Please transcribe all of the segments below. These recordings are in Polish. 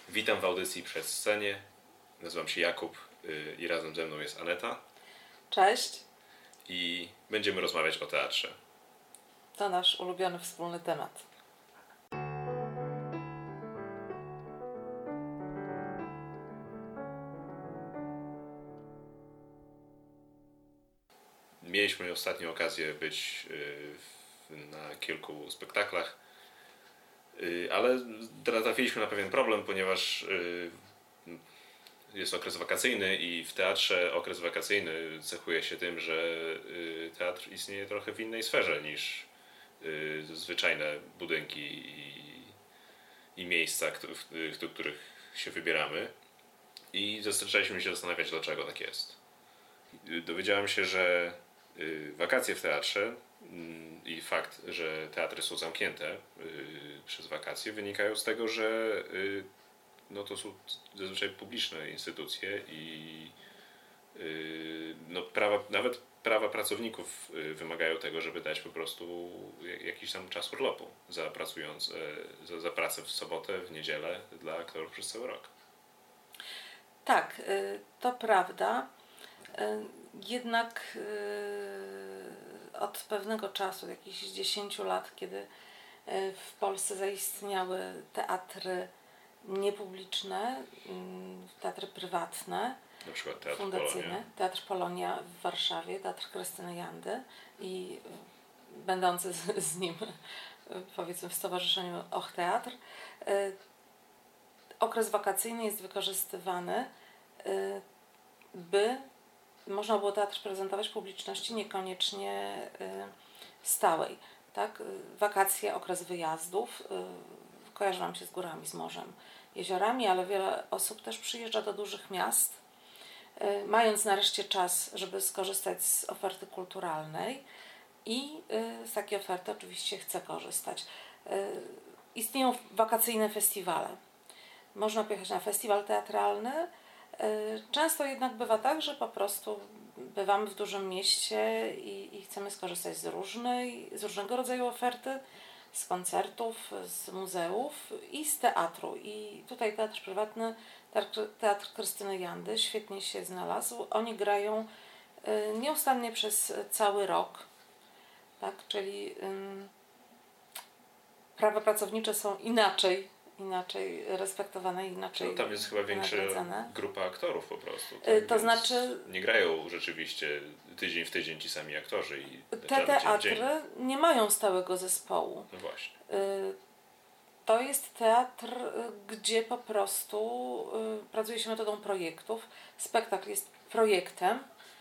Witam w audycji Przez Scenie. Nazywam się Jakub i razem ze mną jest Aneta. Cześć. I będziemy rozmawiać o teatrze. To nasz ulubiony wspólny temat. Mieliśmy ostatnio okazję być na kilku spektaklach, ale trafiliśmy na pewien problem, ponieważ jest okres wakacyjny i w teatrze okres wakacyjny cechuje się tym, że teatr istnieje trochę w innej sferze niż zwyczajne budynki i miejsca, do których się wybieramy. I zaczęliśmy się zastanawiać, dlaczego tak jest. Dowiedziałem się, że wakacje w teatrze i fakt, że teatry są zamknięte przez wakacje, wynikają z tego, że to są zazwyczaj publiczne instytucje i nawet prawa pracowników wymagają tego, żeby dać po prostu jakiś tam czas urlopu za pracę w sobotę, w niedzielę dla aktorów przez cały rok. Tak, to prawda. Jednak od pewnego czasu, jakichś 10 lat, kiedy w Polsce zaistniały teatry niepubliczne, teatry prywatne, na przykład Teatr fundacyjne, Polonia. Teatr Polonia w Warszawie, Teatr Krystyny Jandy i będący z nim, powiedzmy, w stowarzyszeniu Och Teatr. Okres wakacyjny jest wykorzystywany, by można było teatr prezentować publiczności niekoniecznie stałej. Tak? Wakacje, okres wyjazdów, kojarzy nam się z górami, z morzem, jeziorami, ale wiele osób też przyjeżdża do dużych miast, mając nareszcie czas, żeby skorzystać z oferty kulturalnej i z takiej oferty oczywiście chce korzystać. Istnieją wakacyjne festiwale. Można pojechać na festiwal teatralny. Często jednak bywa tak, że po prostu bywamy w dużym mieście i chcemy skorzystać z różnego rodzaju oferty, z koncertów, z muzeów i z teatru. I tutaj teatr prywatny, Teatr Krystyny Jandy świetnie się znalazł. Oni grają nieustannie przez cały rok, tak? Czyli prawa pracownicze są inaczej respektowane, inaczej tam jest chyba większa grupa aktorów po prostu. Tak? To znaczy... Nie grają rzeczywiście tydzień w tydzień ci sami aktorzy. Te teatry nie mają stałego zespołu. No właśnie. To jest teatr, gdzie po prostu pracuje się metodą projektów. Spektakl jest projektem.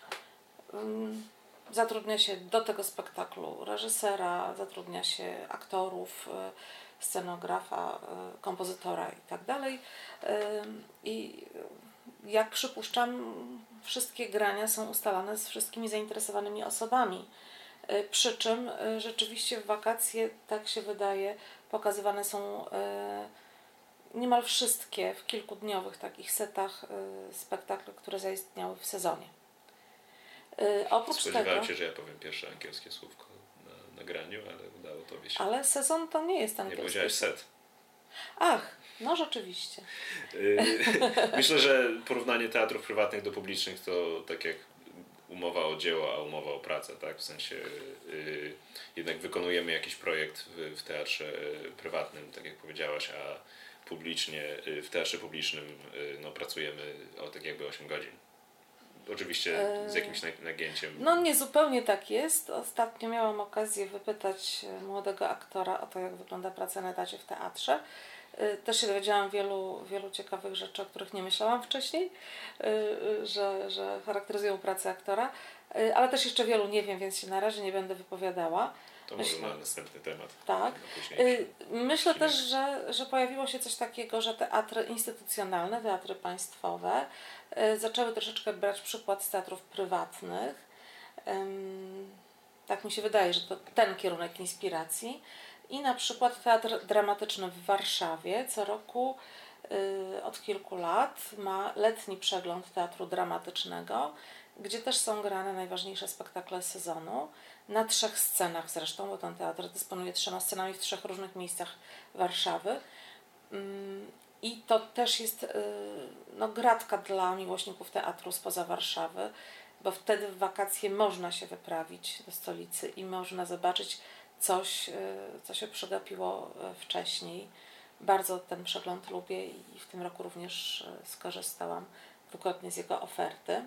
Zatrudnia się do tego spektaklu reżysera, zatrudnia się aktorów, scenografa, kompozytora i tak dalej. I jak przypuszczam, wszystkie grania są ustalane z wszystkimi zainteresowanymi osobami. Przy czym rzeczywiście w wakacje, tak się wydaje, pokazywane są niemal wszystkie w kilkudniowych takich setach spektakle, które zaistniały w sezonie. Oprócz Spodziewałem tego, się, że ja powiem pierwsze angielskie słówko na nagraniu, ale udało to się. Ale sezon to nie jest angielski. Nie powiedziałeś set. Ach, no rzeczywiście. Myślę, że porównanie teatrów prywatnych do publicznych to tak jak umowa o dzieło, a umowa o pracę, tak? W sensie jednak wykonujemy jakiś projekt w teatrze prywatnym, tak jak powiedziałaś, a publicznie, w teatrze publicznym pracujemy tak jakby 8 godzin. Oczywiście z jakimś nagięciem. No nie zupełnie tak jest. Ostatnio miałam okazję wypytać młodego aktora o to, jak wygląda praca na etacie w teatrze. Też się dowiedziałam wielu ciekawych rzeczy, o których nie myślałam wcześniej, że charakteryzują pracę aktora, ale też jeszcze wielu nie wiem, więc się na razie nie będę wypowiadała. To może na następny temat. Tak. Myślę też, że pojawiło się coś takiego, że teatry instytucjonalne, teatry państwowe zaczęły troszeczkę brać przykład z teatrów prywatnych. Tak mi się wydaje, że to ten kierunek inspiracji. I na przykład Teatr Dramatyczny w Warszawie co roku od kilku lat ma letni przegląd teatru dramatycznego, gdzie też są grane najważniejsze spektakle sezonu, na 3 scenach zresztą, bo ten teatr dysponuje 3 scenami w 3 różnych miejscach Warszawy. I to też jest no, gratka dla miłośników teatru spoza Warszawy, bo wtedy w wakacje można się wyprawić do stolicy i można zobaczyć coś, co się przegapiło wcześniej. Bardzo ten przegląd lubię i w tym roku również skorzystałam dwukrotnie z jego oferty.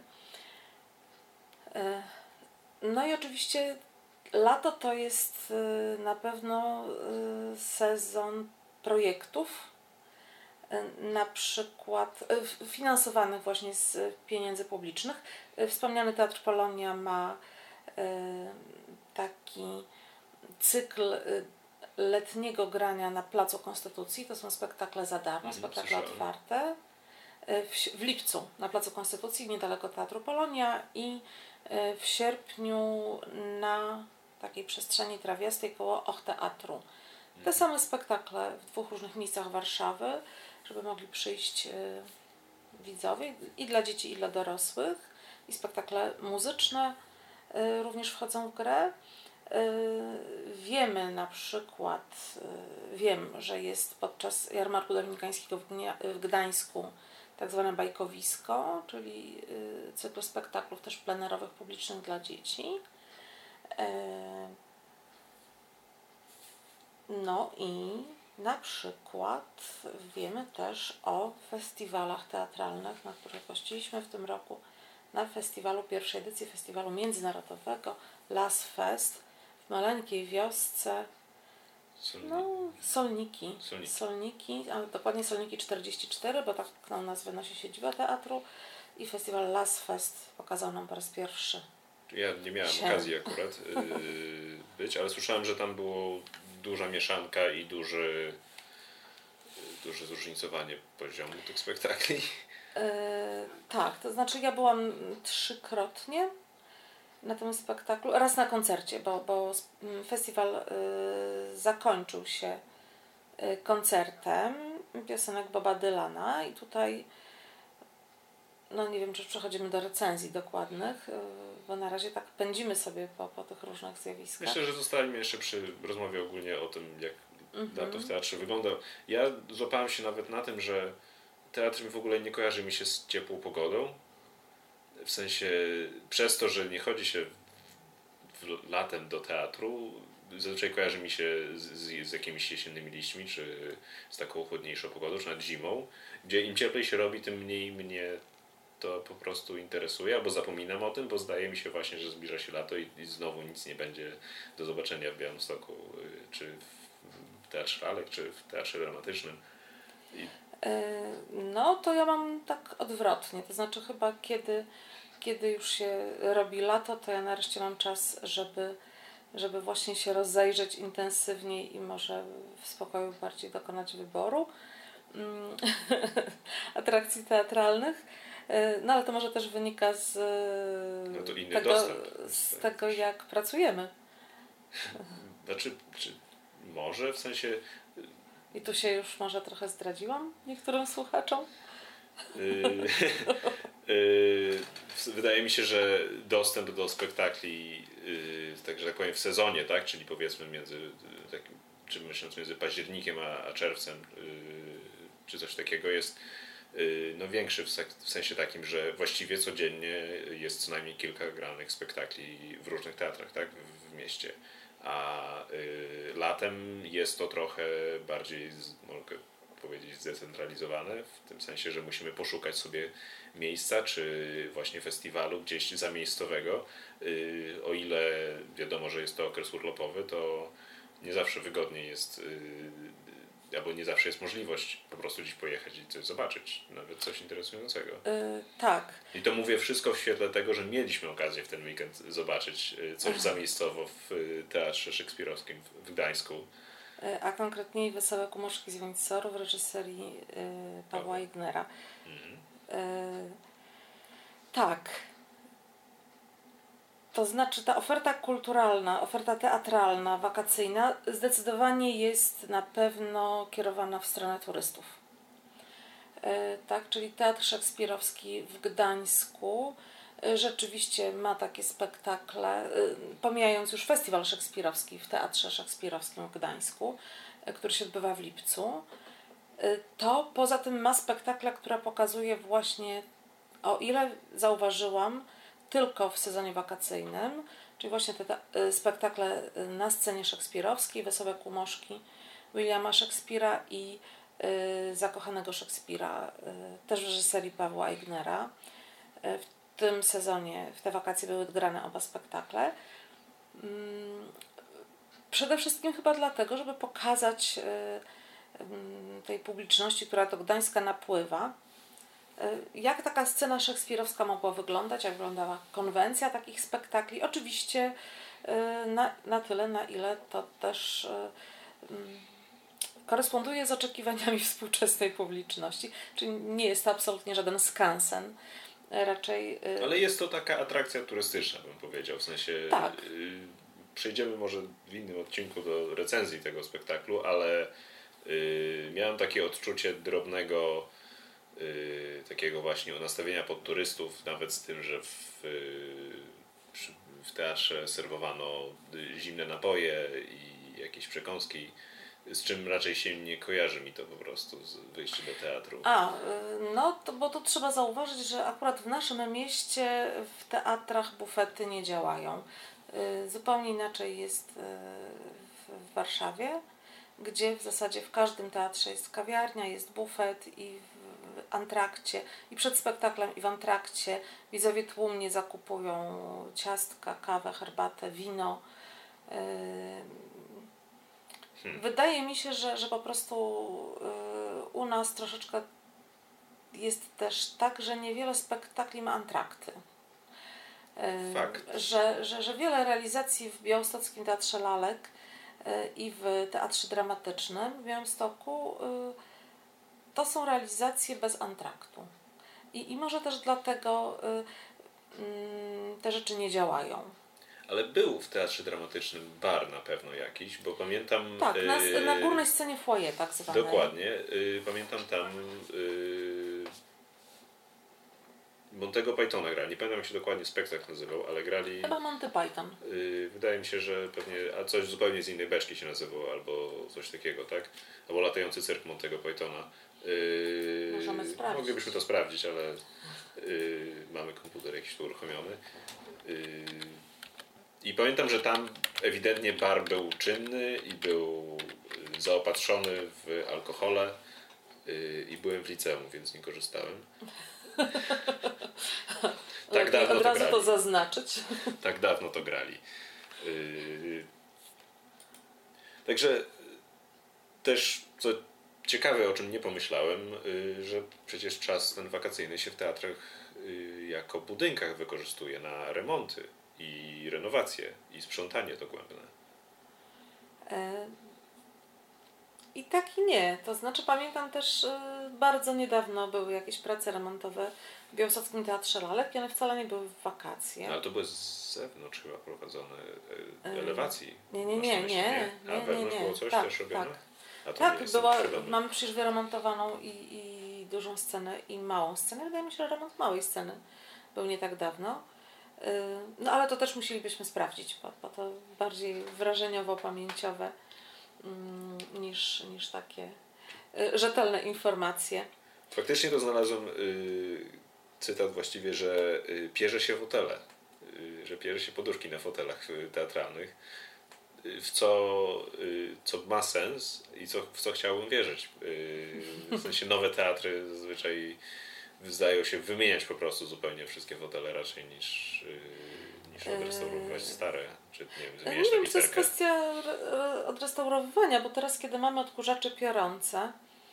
No i oczywiście lato to jest na pewno sezon projektów, na przykład finansowanych właśnie z pieniędzy publicznych. Wspomniany Teatr Polonia ma taki cykl letniego grania na Placu Konstytucji. To są spektakle za darmo, spektakle otwarte. W lipcu na Placu Konstytucji, niedaleko Teatru Polonia, i w sierpniu na takiej przestrzeni trawiastej koło Och Teatru. Te same spektakle w 2 różnych miejscach Warszawy, żeby mogli przyjść widzowie i dla dzieci, i dla dorosłych. I spektakle muzyczne również wchodzą w grę. Wiemy na przykład, wiem, że jest podczas Jarmarku Dominikańskiego w Gdańsku tak zwane bajkowisko, czyli cykl spektaklów też plenerowych, publicznych dla dzieci. No i na przykład wiemy też o festiwalach teatralnych, na które gościliśmy w tym roku. Na festiwalu, pierwszej edycji festiwalu międzynarodowego Las Fest w maleńkiej wiosce Solniki, ale dokładnie Solniki 44, bo taką nazwę nosi siedziba teatru, i festiwal Las Fest pokazał nam po raz pierwszy. Ja nie miałem okazji akurat być, ale słyszałem, że tam było duża mieszanka i duże zróżnicowanie poziomu tych spektakli. Tak, to znaczy ja byłam 3-krotnie na tym spektaklu, raz na koncercie, bo festiwal zakończył się koncertem piosenek Boba Dylana i tutaj no nie wiem, czy przechodzimy do recenzji dokładnych, bo na razie tak pędzimy sobie po tych różnych zjawiskach. Myślę, że zostaliśmy jeszcze przy rozmowie ogólnie o tym, jak lato w teatrze wygląda. Ja złapałem się nawet na tym, że teatr w ogóle nie kojarzy mi się z ciepłą pogodą. W sensie, przez to, że nie chodzi się latem do teatru, zazwyczaj kojarzy mi się z jakimiś jesiennymi liśćmi, czy z taką chłodniejszą pogodą, czy nawet zimą, gdzie im cieplej się robi, tym mniej mnie to po prostu interesuje, albo zapominam o tym, bo zdaje mi się właśnie, że zbliża się lato i znowu nic nie będzie do zobaczenia w Białymstoku, czy w Teatrze Lalek, czy w Teatrze Dramatycznym. No to ja mam tak odwrotnie, to znaczy chyba kiedy już się robi lato, to ja nareszcie mam czas, żeby właśnie się rozejrzeć intensywniej i może w spokoju bardziej dokonać wyboru atrakcji teatralnych. No ale to może też wynika z tego, jak pracujemy. Znaczy, czy może, w sensie... I tu się już może trochę zdradziłam niektórym słuchaczom. Wydaje mi się, że dostęp do spektakli, tak że tak powiem, w sezonie, tak, czyli powiedzmy między październikiem a czerwcem, czy coś takiego, jest no większy w sensie takim, że właściwie codziennie jest co najmniej kilka granych spektakli w różnych teatrach, tak, w mieście. A latem jest to trochę bardziej, mogę powiedzieć, zdecentralizowane, w tym sensie, że musimy poszukać sobie miejsca, czy właśnie festiwalu gdzieś zamiejscowego. O ile wiadomo, że jest to okres urlopowy, to nie zawsze wygodnie jest, albo nie zawsze jest możliwość po prostu gdzieś pojechać i coś zobaczyć, nawet coś interesującego. Tak. I to mówię wszystko w świetle tego, że mieliśmy okazję w ten weekend zobaczyć coś zamiejscowo w Teatrze Szekspirowskim w Gdańsku. A konkretniej Wesołe Kumoszki z Windsor w reżyserii Pawła Ignera. Tak. To znaczy ta oferta kulturalna, oferta teatralna, wakacyjna zdecydowanie jest na pewno kierowana w stronę turystów. Tak, czyli Teatr Szekspirowski w Gdańsku rzeczywiście ma takie spektakle, pomijając już Festiwal Szekspirowski w Teatrze Szekspirowskim w Gdańsku, który się odbywa w lipcu. To poza tym ma spektakle, które pokazuje właśnie, o ile zauważyłam, tylko w sezonie wakacyjnym, czyli właśnie te spektakle na scenie szekspirowskiej, Wesołe Kumoszki Williama Szekspira i Zakochanego Szekspira, też w reżyserii Pawła Eignera. W tym sezonie, w te wakacje były grane oba spektakle. Przede wszystkim chyba dlatego, żeby pokazać tej publiczności, która do Gdańska napływa, jak taka scena szekspirowska mogła wyglądać, jak wyglądała konwencja takich spektakli. Oczywiście na tyle, na ile to też koresponduje z oczekiwaniami współczesnej publiczności. Czyli nie jest to absolutnie żaden skansen. Raczej... Ale jest to taka atrakcja turystyczna, bym powiedział. W sensie tak. Przejdziemy może w innym odcinku do recenzji tego spektaklu, ale miałem takie odczucie drobnego takiego właśnie nastawienia pod turystów, nawet z tym, że w teatrze serwowano zimne napoje i jakieś przekąski, z czym raczej się nie kojarzy mi to po prostu z wyjściem do teatru. No to, bo tu trzeba zauważyć, że akurat w naszym mieście w teatrach bufety nie działają. Zupełnie inaczej jest w Warszawie, gdzie w zasadzie w każdym teatrze jest kawiarnia, jest bufet i w antrakcie, i przed spektaklem, i w antrakcie widzowie tłumnie zakupują ciastka, kawę, herbatę, wino. Wydaje mi się, że po prostu u nas troszeczkę jest też tak, że niewiele spektakli ma antrakty. Fakt. Że wiele realizacji w Białostockim Teatrze Lalek i w Teatrze Dramatycznym w Białymstoku to są realizacje bez antraktu. I może też dlatego te rzeczy nie działają. Ale był w Teatrze Dramatycznym bar na pewno jakiś, bo pamiętam... Tak, na górnej scenie foyer tak zwanej. Dokładnie. Pamiętam tam Montego Pythona grali. Nie pamiętam, jak się dokładnie spektakl nazywał, ale grali... Chyba Monty Python. Wydaje mi się, że pewnie... A coś zupełnie z innej beczki się nazywało, albo coś takiego, tak? Albo Latający cyrk Montego Pythona. Możemy sprawdzić. Moglibyśmy to sprawdzić, ale mamy komputer jakiś tu uruchomiony. I pamiętam, że tam ewidentnie bar był czynny i był zaopatrzony w alkohole i byłem w liceum, więc nie korzystałem. Tak dawno od razu grali. to zaznaczyć. Tak dawno to grali. Także też co ciekawe, o czym nie pomyślałem, że przecież czas ten wakacyjny się w teatrach jako budynkach wykorzystuje na remonty i renowacje i sprzątanie dogłębne. I tak i nie. To znaczy pamiętam też bardzo niedawno były jakieś prace remontowe w Białostockim Teatrze Lalek i one wcale nie były w wakacje. No, ale to były z zewnątrz chyba prowadzone elewacji. Nie. A wewnątrz było coś tak, też robione? Tak, mamy przecież wyremontowaną i dużą scenę i małą scenę. Wydaje mi się, że remont małej sceny był nie tak dawno. No ale to też musielibyśmy sprawdzić, bo to bardziej wrażeniowo-pamięciowe niż takie rzetelne informacje. Faktycznie to znalazłem cytat właściwie, że pierze się fotele, że pierze się poduszki na fotelach teatralnych, w co ma sens i w co chciałbym wierzyć. W sensie nowe teatry zazwyczaj zdają się wymieniać po prostu zupełnie wszystkie fotele raczej niż odrestaurowywać stare, czy nie wiem, zmieniać nie wiem, tapicerkę. to jest kwestia odrestaurowywania, bo teraz kiedy mamy odkurzacze piorące,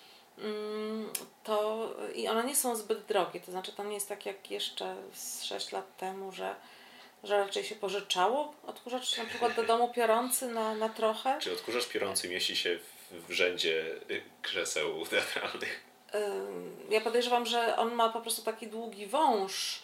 to i one nie są zbyt drogie, to znaczy to nie jest tak jak jeszcze z 6 lat temu, że raczej się pożyczało odkurzacz na przykład do domu piorący na trochę. Czy odkurzacz piorący mieści się w rzędzie krzeseł teatralnych? Ja podejrzewam, że on ma po prostu taki długi wąż,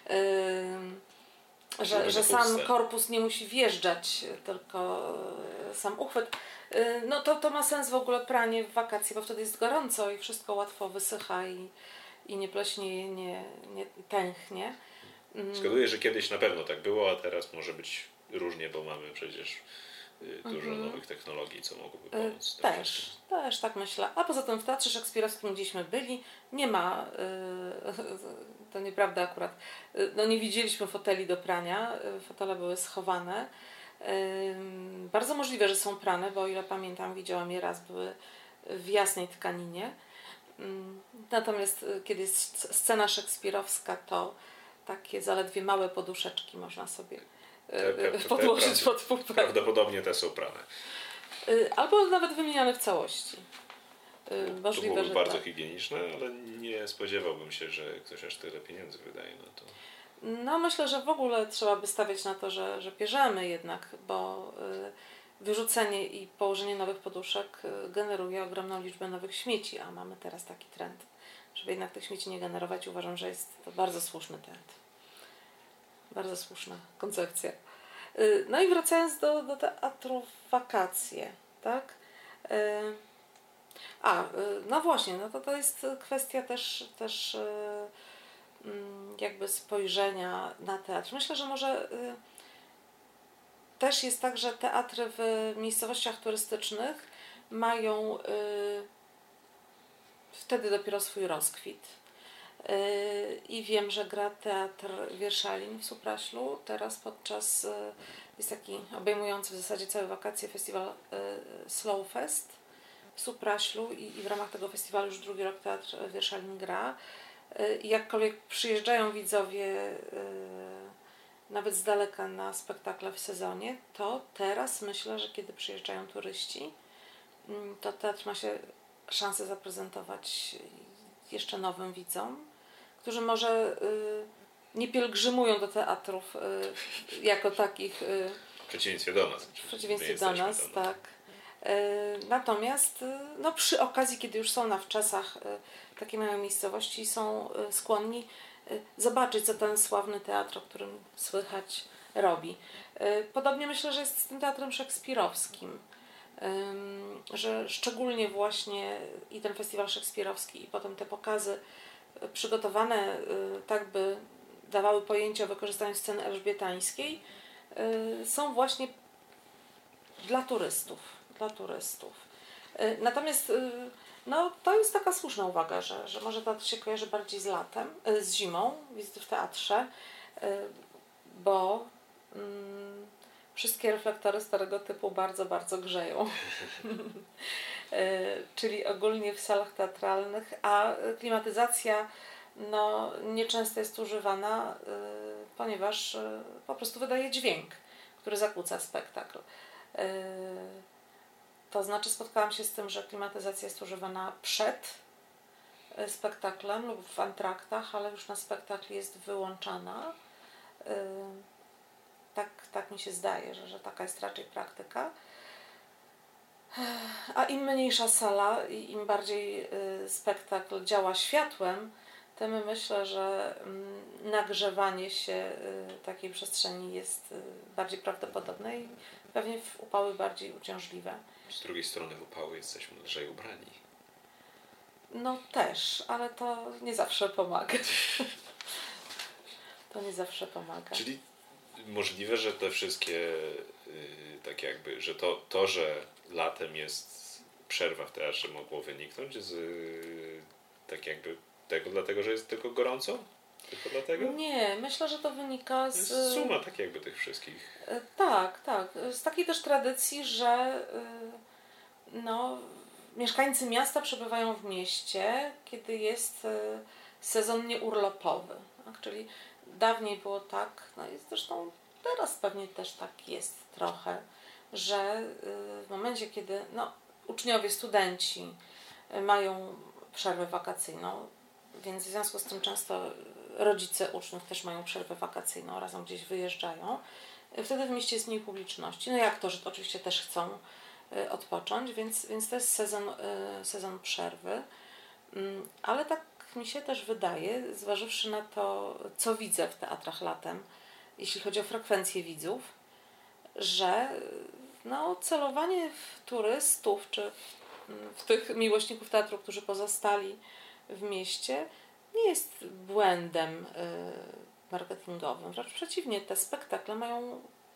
że sam korpus nie musi wjeżdżać, tylko sam uchwyt. No to ma sens w ogóle pranie w wakacje, bo wtedy jest gorąco i wszystko łatwo wysycha i nie pleśnieje, nie tęchnie. Zgaduję, że kiedyś na pewno tak było, a teraz może być różnie, bo mamy przecież dużo nowych technologii, co mogłyby pomóc. tym wszystkim. Też tak myślę. A poza tym w Teatrze Szekspirowskim gdzieśmy byli, nie ma, to nieprawda akurat, no nie widzieliśmy foteli do prania, fotele były schowane. Bardzo możliwe, że są prane, bo o ile pamiętam, widziałam je raz, były w jasnej tkaninie. Natomiast kiedy jest scena szekspirowska, to takie zaledwie małe poduszeczki można sobie podłożyć pod pupę. Prawdopodobnie te są prane. Albo nawet wymieniane w całości. To byłoby bardzo higieniczne, ale nie spodziewałbym się, że ktoś aż tyle pieniędzy wydaje na to. No myślę, że w ogóle trzeba by stawiać na to, że bierzemy jednak, bo wyrzucenie i położenie nowych poduszek generuje ogromną liczbę nowych śmieci, a mamy teraz taki trend, żeby jednak tych śmieci nie generować. Uważam, że jest to bardzo słuszny trend. Bardzo słuszna koncepcja. No i wracając do teatru Wakacje, tak? No właśnie, no to jest kwestia też jakby spojrzenia na teatr. Myślę, że może też jest tak, że teatry w miejscowościach turystycznych mają wtedy dopiero swój rozkwit. I wiem, że gra Teatr Wierszalin w Supraślu. Teraz jest taki obejmujący w zasadzie całe wakacje festiwal Slow Fest w Supraślu i w ramach tego festiwalu już drugi rok Teatr Wierszalin gra. I jakkolwiek przyjeżdżają widzowie nawet z daleka na spektakle w sezonie, to teraz myślę, że kiedy przyjeżdżają turyści, to teatr ma się szansę zaprezentować jeszcze nowym widzom, którzy może nie pielgrzymują do teatrów jako takich. W przeciwieństwie do nas. W przeciwieństwie do nas, tak. Natomiast no, przy okazji, kiedy już są na wczasach takie małe miejscowości, są skłonni zobaczyć, co ten sławny teatr, o którym słychać, robi. Podobnie myślę, że jest z tym teatrem szekspirowskim, że szczególnie właśnie i ten festiwal szekspirowski i potem te pokazy przygotowane tak, by dawały pojęcie o wykorzystaniu sceny elżbietańskiej, są właśnie dla turystów. Natomiast no, to jest taka słuszna uwaga, że może teatr się kojarzy bardziej z latem, z zimą, wizyty w teatrze, bo wszystkie reflektory starego typu bardzo, bardzo grzeją. Czyli ogólnie w salach teatralnych, a klimatyzacja no, nieczęsto jest używana, ponieważ po prostu wydaje dźwięk, który zakłóca spektakl. To znaczy spotkałam się z tym, że klimatyzacja jest używana przed spektaklem lub w antraktach, ale już na spektakl jest wyłączana. Tak mi się zdaje, że taka jest raczej praktyka. A im mniejsza sala i im bardziej spektakl działa światłem, tym myślę, że nagrzewanie się takiej przestrzeni jest bardziej prawdopodobne i pewnie w upały bardziej uciążliwe. Z drugiej strony w upały jesteśmy lżej ubrani. No też, ale to nie zawsze pomaga. To nie zawsze pomaga. Czyli możliwe, że te wszystkie tak jakby, że to, że latem jest przerwa w teatrze, mogło wyniknąć z tak jakby tego, dlatego, że jest tylko gorąco? Tylko dlatego? Nie, myślę, że to wynika z... Suma tak jakby tych wszystkich. Tak. Z takiej też tradycji, że no, mieszkańcy miasta przebywają w mieście, kiedy jest sezon nieurlopowy. Tak? Czyli dawniej było tak, no i zresztą teraz pewnie też tak jest trochę, że w momencie, kiedy no, uczniowie, studenci mają przerwę wakacyjną, więc w związku z tym często rodzice uczniów też mają przerwę wakacyjną, razem gdzieś wyjeżdżają. Wtedy w mieście jest mniej publiczności. No jak to, że to oczywiście też chcą odpocząć, więc to jest sezon przerwy. Ale tak mi się też wydaje, zważywszy na to, co widzę w teatrach latem, jeśli chodzi o frekwencję widzów, że no, celowanie w turystów czy w tych miłośników teatru, którzy pozostali w mieście, nie jest błędem marketingowym. Wręcz przeciwnie, te spektakle mają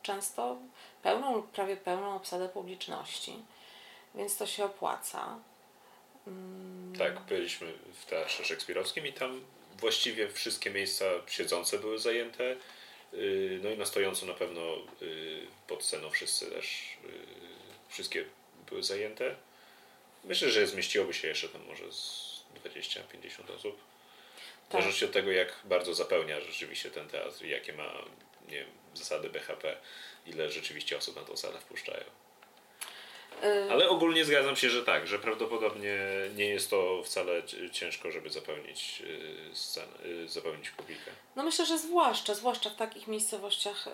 często pełną lub prawie pełną obsadę publiczności, więc to się opłaca. Tak, byliśmy w Teatrze Szekspirowskim i tam właściwie wszystkie miejsca siedzące były zajęte. No i na stojąco na pewno pod sceną wszyscy też, wszystkie były zajęte. Myślę, że zmieściłoby się jeszcze tam może z 20-50 osób. W Tak. zależności od tego, jak bardzo zapełnia rzeczywiście ten teatr i jakie ma, nie wiem, zasady BHP, ile rzeczywiście osób na tą salę wpuszczają. Ale ogólnie zgadzam się, że tak, że prawdopodobnie nie jest to wcale ciężko, żeby zapełnić scenę, zapełnić publikę. No myślę, że zwłaszcza w takich miejscowościach,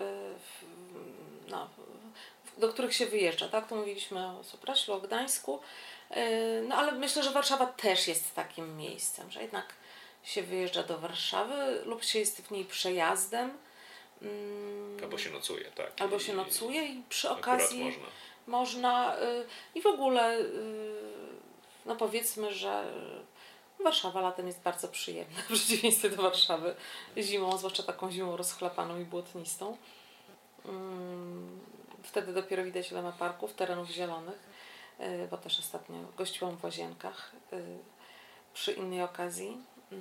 do których się wyjeżdża, tak? Tu mówiliśmy o Supraślu, o Gdańsku, no ale myślę, że Warszawa też jest takim miejscem, że jednak się wyjeżdża do Warszawy lub się jest w niej przejazdem. Albo się nocuje, tak. Albo się nocuje i przy akurat okazji można i w ogóle no powiedzmy, że Warszawa latem jest bardzo przyjemna w przeciwieństwie do Warszawy zimą, zwłaszcza taką zimą rozchlapaną i błotnistą. Wtedy dopiero widać, ile ma parków, terenów zielonych, bo też ostatnio gościłam w Łazienkach przy innej okazji.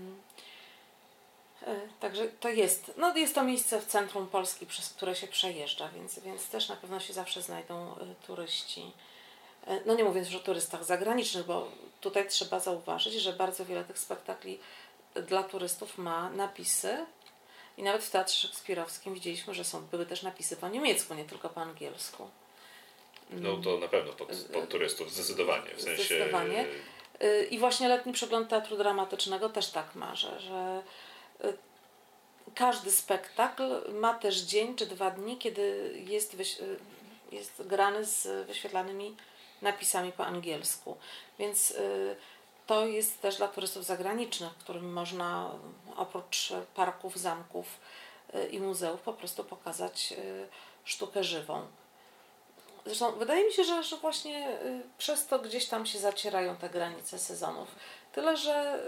Także to jest to miejsce w centrum Polski, przez które się przejeżdża, więc też na pewno się zawsze znajdą turyści. No nie mówiąc już o turystach zagranicznych, bo tutaj trzeba zauważyć, że bardzo wiele tych spektakli dla turystów ma napisy i nawet w Teatrze Szekspirowskim widzieliśmy, że były też napisy po niemiecku, nie tylko po angielsku. No to na pewno pod turystów, zdecydowanie. W sensie... Zdecydowanie. I właśnie letni przegląd Teatru Dramatycznego też tak ma, że każdy spektakl ma też dzień czy 2 dni, kiedy jest grany z wyświetlanymi napisami po angielsku. Więc to jest też dla turystów zagranicznych, którym można oprócz parków, zamków i muzeów po prostu pokazać sztukę żywą. Zresztą wydaje mi się, że właśnie przez to gdzieś tam się zacierają te granice sezonów. Tyle, że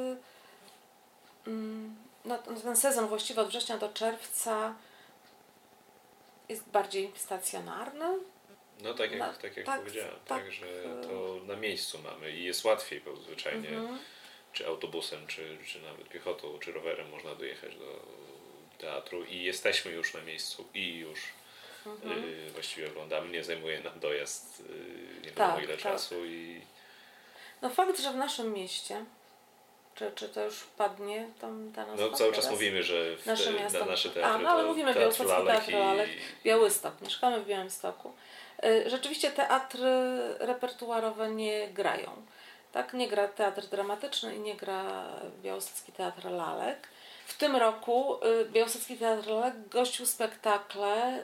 no, ten sezon właściwie od września do czerwca jest bardziej stacjonarny. No tak jak powiedziałem, tak, że to na miejscu mamy i jest łatwiej, bo zwyczajnie czy autobusem, czy nawet piechotą, czy rowerem można dojechać do teatru i jesteśmy już na miejscu i już właściwie oglądamy, nie zajmuje nam dojazd nie wiadomo ile czasu. No fakt, że w naszym mieście, czy to już padnie ta nazwa? No cały czas mówimy, że nasze teatry ale mówimy Białostocki Teatr Lalek, Białystok, mieszkamy w Białymstoku. Rzeczywiście teatry repertuarowe nie grają. Tak? Nie gra Teatr Dramatyczny i nie gra Białostocki Teatr Lalek. W tym roku Białostocki Teatr Lalek gościł spektakle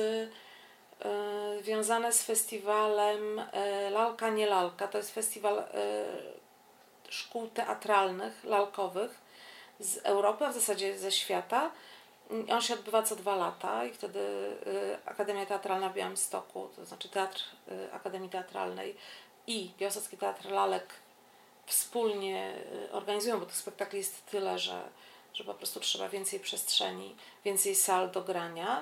związane z festiwalem Lalka nie lalka. To jest festiwal szkół teatralnych, lalkowych z Europy, a w zasadzie ze świata. On się odbywa co 2 lata i wtedy Akademia Teatralna w Białymstoku, to znaczy Teatr Akademii Teatralnej i Białostocki Teatr Lalek wspólnie organizują, bo tych spektakli jest tyle, że po prostu trzeba więcej przestrzeni, więcej sal do grania.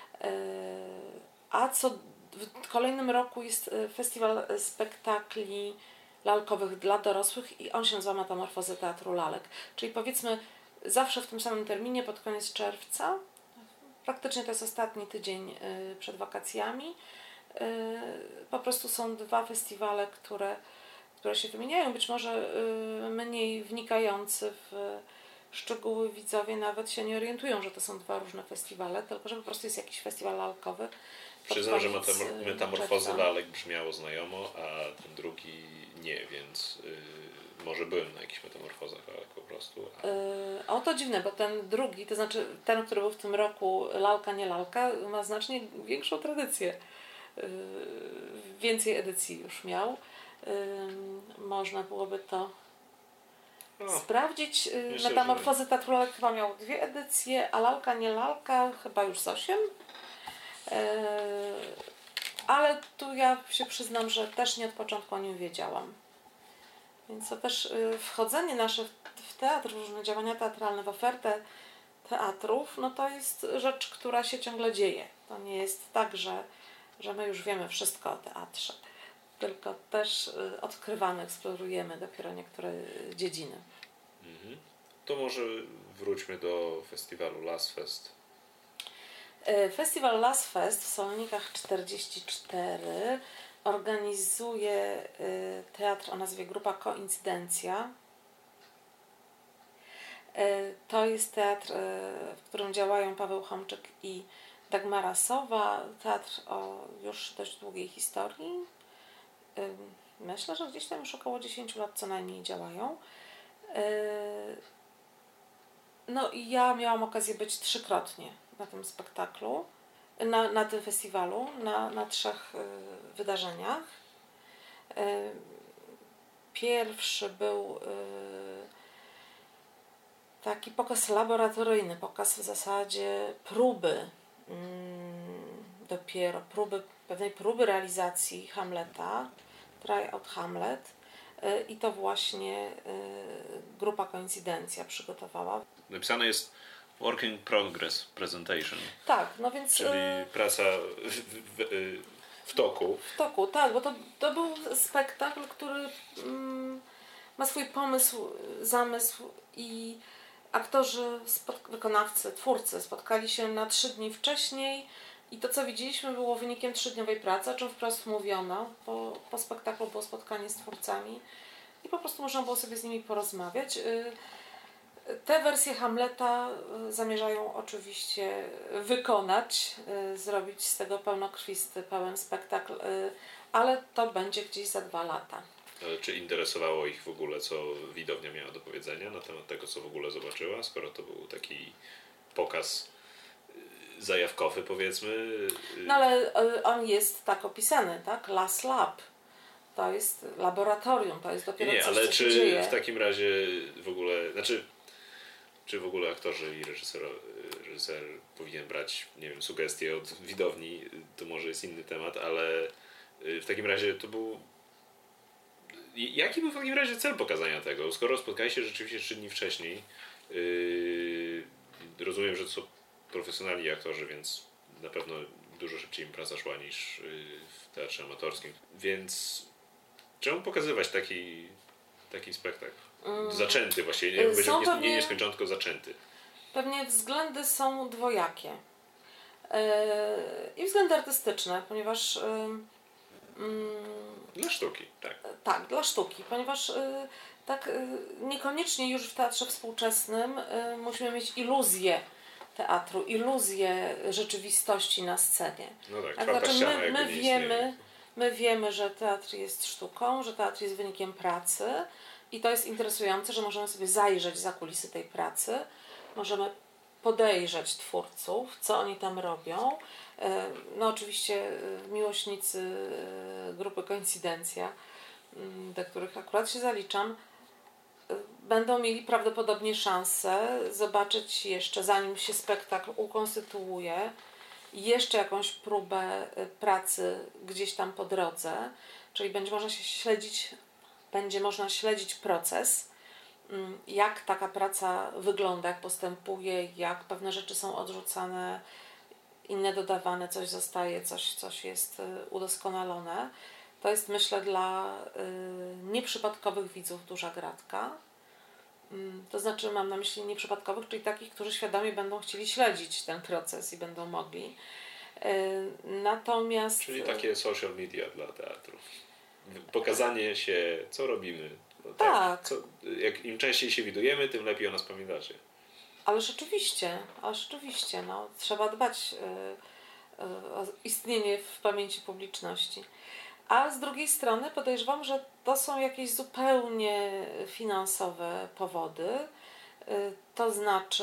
A w kolejnym roku jest festiwal spektakli lalkowych dla dorosłych i on się nazywa Metamorfozy Teatru Lalek. Czyli powiedzmy zawsze w tym samym terminie pod koniec czerwca, praktycznie to jest ostatni tydzień przed wakacjami, po prostu są 2 festiwale, które się wymieniają. Być może mniej wnikający w szczegóły widzowie nawet się nie orientują, że to są 2 różne festiwale, tylko że po prostu jest jakiś festiwal lalkowy. Przyznam, że Metamorfozy Lalek brzmiało znajomo, a ten drugi nie, więc może byłem na jakichś metamorfozach Lalek po prostu. O to dziwne, bo ten drugi, to znaczy ten, który był w tym roku Lalka nie lalka, ma znacznie większą tradycję. Więcej edycji już miał. Można byłoby to sprawdzić. Myślę, Metamorfozy Teatru Lalek chyba miał 2 edycje, a Lalka nie lalka chyba już z 8. Ale tu ja się przyznam, że też nie od początku o nim wiedziałam. Więc to też wchodzenie nasze w teatr, różne działania teatralne, w ofertę teatrów, no to jest rzecz, która się ciągle dzieje. To nie jest tak, że my już wiemy wszystko o teatrze, tylko też odkrywamy, eksplorujemy dopiero niektóre dziedziny. To może wróćmy do festiwalu Last Fest. Festiwal Last Fest w Salonikach 44 organizuje teatr o nazwie Grupa Koincydencja. To jest teatr, w którym działają Paweł Chomczyk i Dagmara Sowa. Teatr o już dość długiej historii. Myślę, że gdzieś tam już około 10 lat co najmniej działają. No i ja miałam okazję być 3-krotnie na tym spektaklu, na tym festiwalu, na 3 wydarzeniach. Pierwszy był taki pokaz laboratoryjny, pokaz w zasadzie próby, dopiero pewnej próby realizacji Hamleta, Tryout Hamlet, i to właśnie Grupa Koincydencja przygotowała. Napisane jest Work in Progress Presentation. Tak, no więc... Czyli praca w toku. W toku, tak, bo to był spektakl, który ma swój pomysł, zamysł i aktorzy, wykonawcy, twórcy spotkali się na 3 dni wcześniej i to, co widzieliśmy, było wynikiem 3-dniowej pracy, o czym wprost mówiono. Po spektaklu było spotkanie z twórcami i po prostu można było sobie z nimi porozmawiać. Te wersje Hamleta zamierzają oczywiście wykonać, zrobić z tego pełnokrwisty, pełen spektakl, ale to będzie gdzieś za 2 lata. Czy interesowało ich w ogóle, co widownia miała do powiedzenia na temat tego, co w ogóle zobaczyła, skoro to był taki pokaz zajawkowy, powiedzmy? No ale on jest tak opisany, tak? Last Lab. To jest laboratorium, to jest dopiero coś, ale co się dzieje. w takim razie w ogóle, czy w ogóle aktorzy i reżyser powinien brać, nie wiem, sugestie od widowni, to może jest inny temat, ale w takim razie to był... Jaki był w takim razie cel pokazania tego? Skoro spotkali się rzeczywiście 3 dni wcześniej, rozumiem, że to są profesjonalni aktorzy, więc na pewno dużo szybciej im praca szła niż w teatrze amatorskim. Więc czemu pokazywać taki spektakl? Zaczęty właściwie, nie nieskończony, tylko zaczęty. Pewnie względy są dwojakie. I względy artystyczne, ponieważ... Dla sztuki, tak. Tak, dla sztuki, ponieważ niekoniecznie już w teatrze współczesnym musimy mieć iluzję teatru, iluzję rzeczywistości na scenie. No tak, znaczy my wiemy, że teatr jest sztuką, że teatr jest wynikiem pracy i to jest interesujące, że możemy sobie zajrzeć za kulisy tej pracy, możemy podejrzeć twórców, co oni tam robią. No oczywiście miłośnicy Grupy Koincydencja, do których akurat się zaliczam, będą mieli prawdopodobnie szansę zobaczyć jeszcze, zanim się spektakl ukonstytuuje, jeszcze jakąś próbę pracy gdzieś tam po drodze, czyli będzie można śledzić proces, jak taka praca wygląda, jak postępuje, jak pewne rzeczy są odrzucane, inne dodawane, coś zostaje, coś jest udoskonalone. To jest, myślę, dla nieprzypadkowych widzów duża gratka. To znaczy mam na myśli nieprzypadkowych, czyli takich, którzy świadomie będą chcieli śledzić ten proces i będą mogli. Natomiast... Czyli takie social media dla teatru. Pokazanie się, co robimy. No tak. Jak im częściej się widujemy, tym lepiej o nas pamiętacie. Ale rzeczywiście, no, trzeba dbać o istnienie w pamięci publiczności. A z drugiej strony podejrzewam, że to są jakieś zupełnie finansowe powody. To znaczy,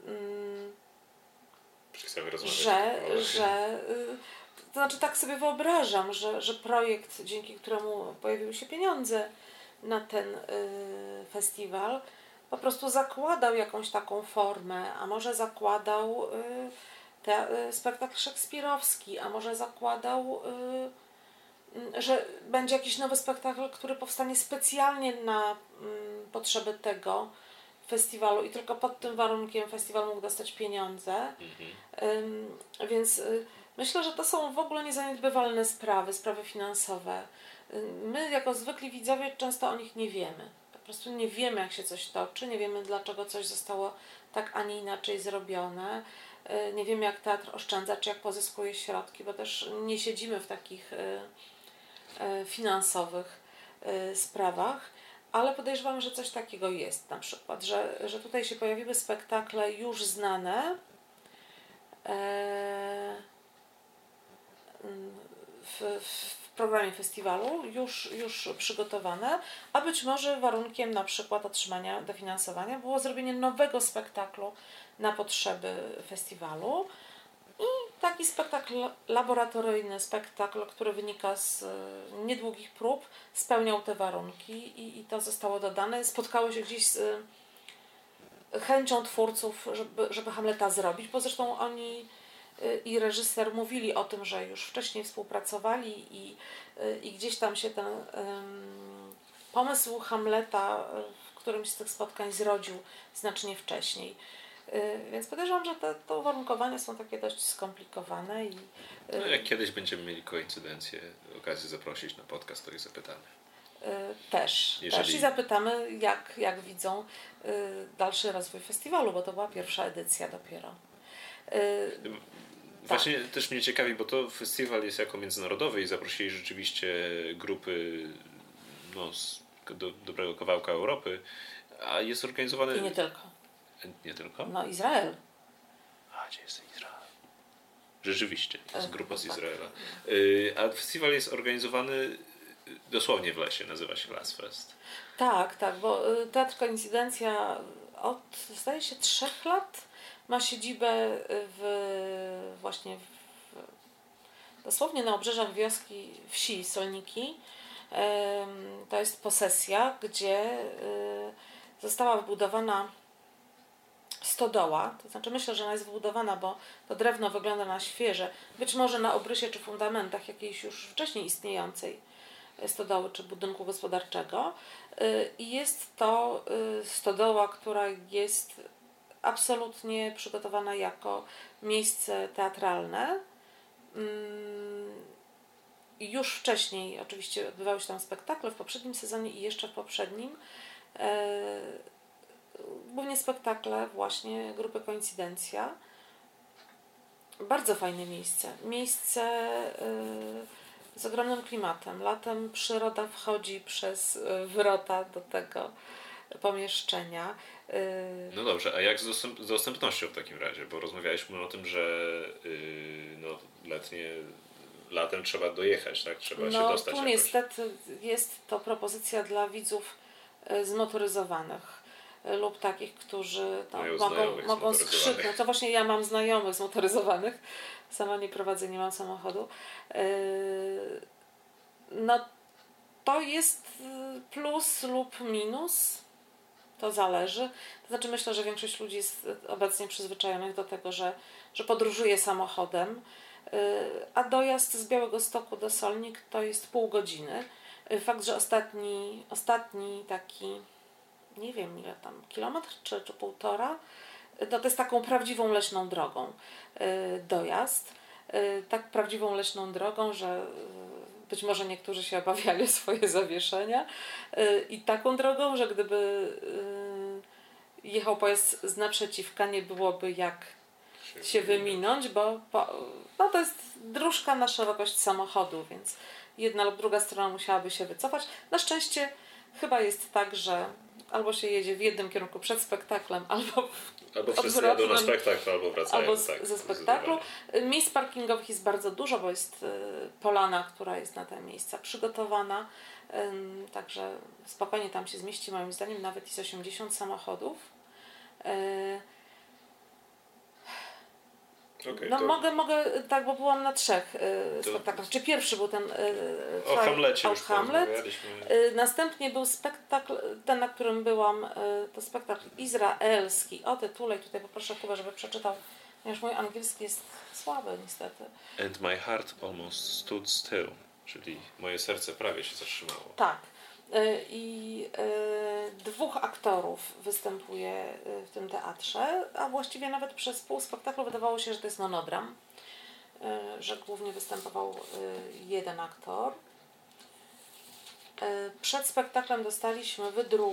to znaczy tak sobie wyobrażam, że projekt, dzięki któremu pojawiły się pieniądze na ten festiwal, po prostu zakładał jakąś taką formę, a może zakładał spektakl szekspirowski, a może zakładał, że będzie jakiś nowy spektakl, który powstanie specjalnie na potrzeby tego festiwalu i tylko pod tym warunkiem festiwal mógł dostać pieniądze. Więc Myślę, że to są w ogóle niezaniedbywalne sprawy finansowe. My jako zwykli widzowie często o nich nie wiemy. Po prostu nie wiemy, jak się coś toczy, nie wiemy, dlaczego coś zostało tak, a nie inaczej zrobione. Nie wiemy, jak teatr oszczędza, czy jak pozyskuje środki, bo też nie siedzimy w takich finansowych sprawach, ale podejrzewam, że coś takiego jest na przykład, że tutaj się pojawiły spektakle już znane w programie festiwalu, już przygotowane, a być może warunkiem na przykład otrzymania dofinansowania było zrobienie nowego spektaklu na potrzeby festiwalu. I taki spektakl laboratoryjny, spektakl, który wynika z niedługich prób, spełniał te warunki i to zostało dodane. Spotkało się gdzieś z chęcią twórców, żeby Hamleta zrobić, bo zresztą oni i reżyser mówili o tym, że już wcześniej współpracowali i gdzieś tam się ten pomysł Hamleta w którymś z tych spotkań zrodził znacznie wcześniej. Więc podejrzewam, że te uwarunkowania są takie dość skomplikowane. No, jak kiedyś będziemy mieli koincydencję, okazję zaprosić na podcast, to ich zapytamy. Też i zapytamy, jak widzą dalszy rozwój festiwalu, bo to była pierwsza edycja dopiero. Właśnie też mnie ciekawi, bo to festiwal jest jako międzynarodowy i zaprosili rzeczywiście grupy z dobrego kawałka Europy, a jest organizowany... I nie tylko. Nie tylko? No Izrael. A, gdzie jest Izrael? Rzeczywiście, jest grupa z Izraela. A festiwal jest organizowany dosłownie w lesie, nazywa się Lasfest. Tak, bo Teatr Koincydencja od, zdaje się, 3 lat ma siedzibę właśnie dosłownie na obrzeżach wsi Solniki. To jest posesja, gdzie została wybudowana stodoła, to znaczy myślę, że ona jest wybudowana, bo to drewno wygląda na świeże, być może na obrysie czy fundamentach jakiejś już wcześniej istniejącej stodoły czy budynku gospodarczego. I jest to stodoła, która jest absolutnie przygotowana jako miejsce teatralne. Już wcześniej oczywiście odbywały się tam spektakle w poprzednim sezonie i jeszcze w poprzednim. Głównie spektakle właśnie grupy Koincydencja. Bardzo fajne miejsce. Miejsce z ogromnym klimatem. Latem przyroda wchodzi przez wrota do tego pomieszczenia. No dobrze, a jak z dostępnością w takim razie? Bo rozmawialiśmy o tym, że latem trzeba dojechać, tak? Trzeba się dostać tu jakoś. Niestety jest to propozycja dla widzów zmotoryzowanych lub takich, którzy mogą skrzyknąć. To właśnie ja mam znajomych zmotoryzowanych. Sama nie prowadzę, nie mam samochodu. To jest plus lub minus. To zależy. To znaczy myślę, że większość ludzi jest obecnie przyzwyczajonych do tego, że podróżuje samochodem, a dojazd z Białegostoku do Solnik to jest pół godziny. Fakt, że ostatni taki, nie wiem ile tam, kilometr czy półtora, to jest taką prawdziwą leśną drogą dojazd. Tak prawdziwą leśną drogą, że być może niektórzy się obawiali o swoje zawieszenia i taką drogą, że gdyby jechał pojazd z naprzeciwka, nie byłoby jak się wyminąć, bo to jest dróżka na szerokość samochodu, więc jedna lub druga strona musiałaby się wycofać. Na szczęście chyba jest tak, że albo się jedzie w jednym kierunku przed spektaklem, albo wszyscy jadą na spektakl, albo wracają. Albo ze spektaklu. Miejsc parkingowych jest bardzo dużo, bo jest polana, która jest na te miejsca przygotowana. Także spokojnie tam się zmieści, moim zdaniem, nawet i z 80 samochodów. Okay, mogę, tak, bo byłam na 3 spektaklach. Czy pierwszy był ten o Hamlecie już Hamlet. Następnie był spektakl, ten, na którym byłam, to spektakl izraelski o tytule. I tutaj poproszę Kubę, żeby przeczytał, ponieważ mój angielski jest słaby niestety. And my heart almost stood still, czyli moje serce prawie się zatrzymało. Tak. I 2 aktorów występuje w tym teatrze, a właściwie nawet przez pół spektaklu wydawało się, że to jest monodram. że głównie występował jeden aktor. Przed spektaklem dostaliśmy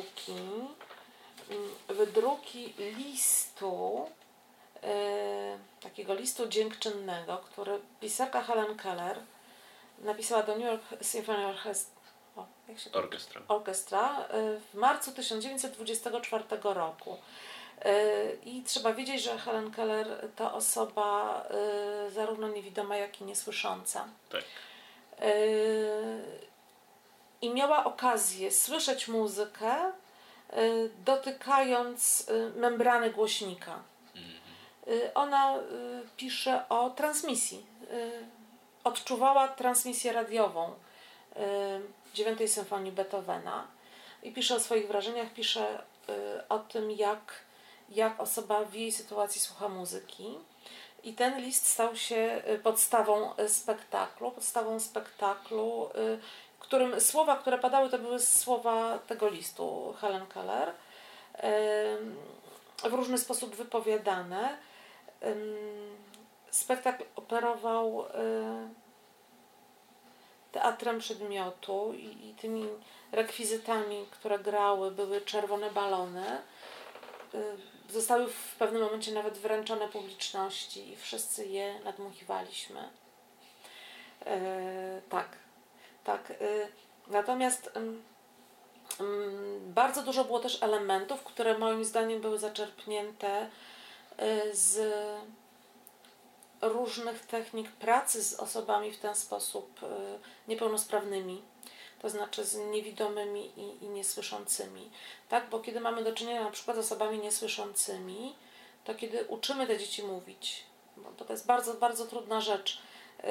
wydruki listu, takiego listu dziękczynnego, który pisarka Helen Keller napisała do New York Symphony Orchestra w marcu 1924 roku. I trzeba wiedzieć, że Helen Keller to osoba zarówno niewidoma, jak i niesłysząca. Tak. I miała okazję słyszeć muzykę, dotykając membrany głośnika. Ona pisze o transmisji. Odczuwała transmisję radiową 9 symfonii Beethovena i pisze o swoich wrażeniach, pisze o tym, jak osoba w jej sytuacji słucha muzyki. I ten list stał się podstawą spektaklu, w którym słowa, które padały, to były słowa tego listu Helen Keller, w różny sposób wypowiadane. Spektakl operował teatrem przedmiotu i tymi rekwizytami, które grały, były czerwone balony. Zostały w pewnym momencie nawet wręczone publiczności i wszyscy je nadmuchiwaliśmy. Tak. Natomiast bardzo dużo było też elementów, które moim zdaniem były zaczerpnięte z różnych technik pracy z osobami w ten sposób niepełnosprawnymi, to znaczy z niewidomymi i niesłyszącymi. Tak? Bo kiedy mamy do czynienia na przykład z osobami niesłyszącymi, to kiedy uczymy te dzieci mówić, bo to jest bardzo, bardzo trudna rzecz,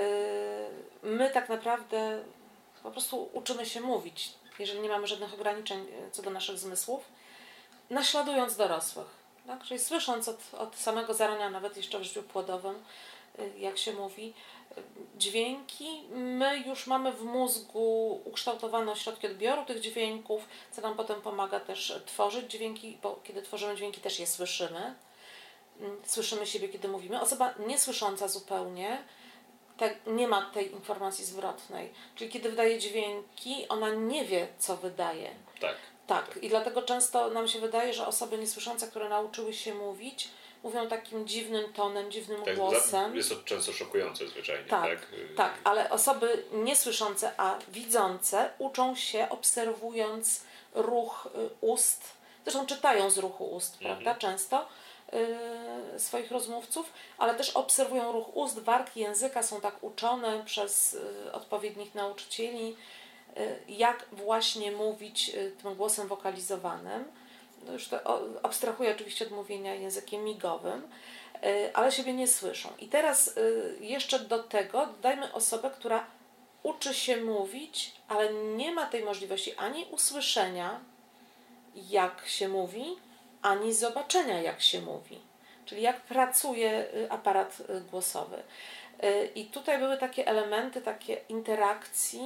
my tak naprawdę po prostu uczymy się mówić, jeżeli nie mamy żadnych ograniczeń co do naszych zmysłów, naśladując dorosłych. Tak? Czyli słysząc od samego zarania, nawet jeszcze w życiu płodowym, jak się mówi, dźwięki, my już mamy w mózgu ukształtowane ośrodki odbioru tych dźwięków, co nam potem pomaga też tworzyć dźwięki, bo kiedy tworzymy dźwięki, też je słyszymy. Słyszymy siebie, kiedy mówimy. Osoba niesłysząca zupełnie nie ma tej informacji zwrotnej. Czyli kiedy wydaje dźwięki, ona nie wie, co wydaje. Tak. I dlatego często nam się wydaje, że osoby niesłyszące, które nauczyły się mówić, mówią takim dziwnym tonem, dziwnym głosem. Jest to często szokujące zwyczajnie. Tak, ale osoby niesłyszące, a widzące uczą się obserwując ruch ust. Zresztą czytają z ruchu ust, prawda, często swoich rozmówców, ale też obserwują ruch ust, wargi, języka, są tak uczone przez odpowiednich nauczycieli, jak właśnie mówić tym głosem wokalizowanym. No już to abstrahuję oczywiście od mówienia językiem migowym, ale siebie nie słyszą. I teraz jeszcze do tego dodajmy osobę, która uczy się mówić, ale nie ma tej możliwości ani usłyszenia, jak się mówi, ani zobaczenia, jak się mówi. Czyli jak pracuje aparat głosowy. I tutaj były takie elementy, takie interakcji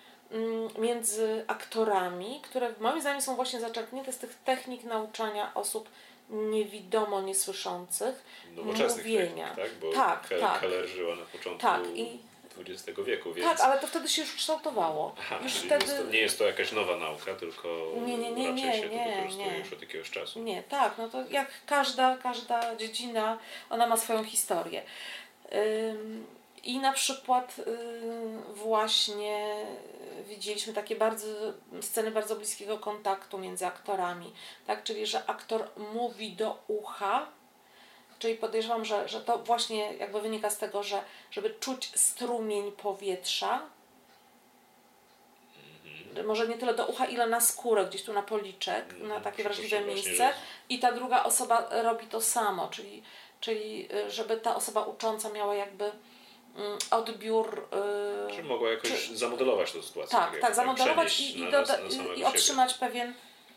między aktorami, które moim zdaniem są właśnie zaczerpnięte z tych technik nauczania osób niewidomo niesłyszących mówienia. Technik, tak? Bo Keller żyła na początku XX wieku, więc... Tak, ale to wtedy się już kształtowało. Już wtedy... nie jest to jakaś nowa nauka, tylko raczej się to wykorzystuje już od jakiegoś czasu. No to jak każda dziedzina, ona ma swoją historię. I na przykład właśnie widzieliśmy takie sceny bardzo bliskiego kontaktu między aktorami, tak? Czyli że aktor mówi do ucha, czyli podejrzewam, że to właśnie jakby wynika z tego, że żeby czuć strumień powietrza, może nie tyle do ucha, ile na skórę, gdzieś tu na policzek, na takie wrażliwe miejsce, i ta druga osoba robi to samo, czyli żeby ta osoba ucząca miała jakby odbiór... Czy mogła jakoś zamodelować tę sytuację? Tak, zamodelować i otrzymać pewien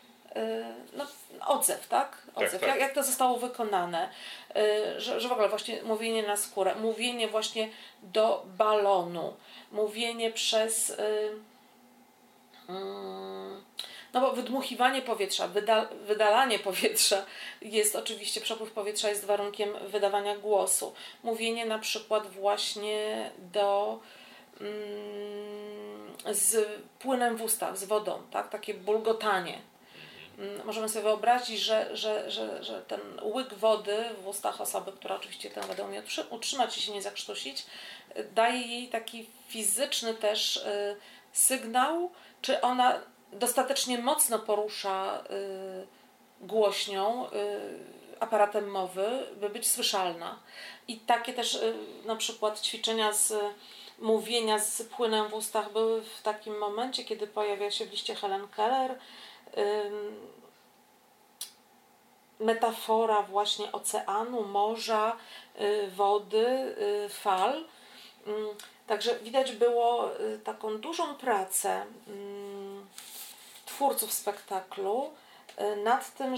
odzew, tak? Odzew. Jak to zostało wykonane. Że w ogóle właśnie mówienie na skórę, mówienie właśnie do balonu, mówienie przez No bo wydmuchiwanie powietrza, wydalanie powietrza jest oczywiście, przepływ powietrza jest warunkiem wydawania głosu. Mówienie na przykład właśnie z płynem w ustach, z wodą, tak? Takie bulgotanie. Możemy sobie wyobrazić, że ten łyk wody w ustach osoby, która oczywiście tę wodę umie utrzymać i się nie zakrztusić, daje jej taki fizyczny też sygnał, czy ona dostatecznie mocno porusza głośnią, aparatem mowy, by być słyszalna. I takie też na przykład ćwiczenia z mówienia z płynem w ustach były w takim momencie, kiedy pojawia się w liście Helen Keller metafora właśnie oceanu, morza, wody, fal. Także widać było taką dużą pracę twórców spektaklu nad tym,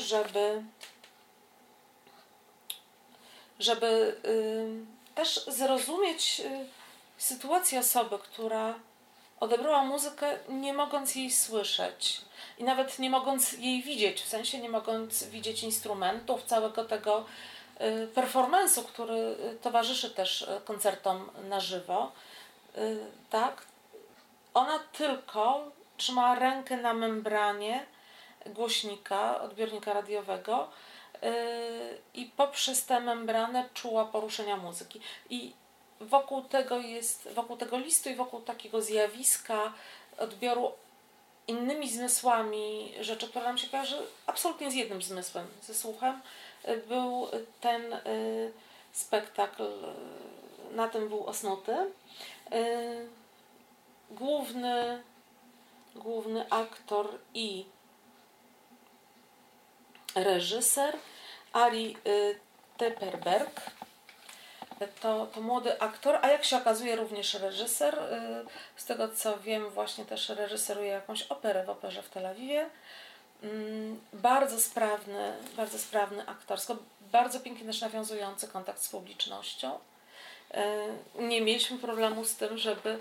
żeby też zrozumieć sytuację osoby, która odebrała muzykę, nie mogąc jej słyszeć i nawet nie mogąc jej widzieć, w sensie nie mogąc widzieć instrumentów, całego tego performance'u, który towarzyszy też koncertom na żywo. Tak? Ona tylko trzymała rękę na membranie głośnika, odbiornika radiowego i poprzez tę membranę czuła poruszenia muzyki. I wokół tego listu i wokół takiego zjawiska odbioru innymi zmysłami rzeczy, która nam się kojarzy absolutnie z jednym zmysłem, ze słuchem, był ten spektakl, na tym był osnuty. Główny aktor i reżyser Ari Tepperberg. To młody aktor, a jak się okazuje również reżyser. Z tego co wiem, właśnie też reżyseruje jakąś operę w Operze w Tel Awiwie. Bardzo sprawny aktorsko, bardzo pięknie też nawiązujący kontakt z publicznością. Nie mieliśmy problemu z tym, żeby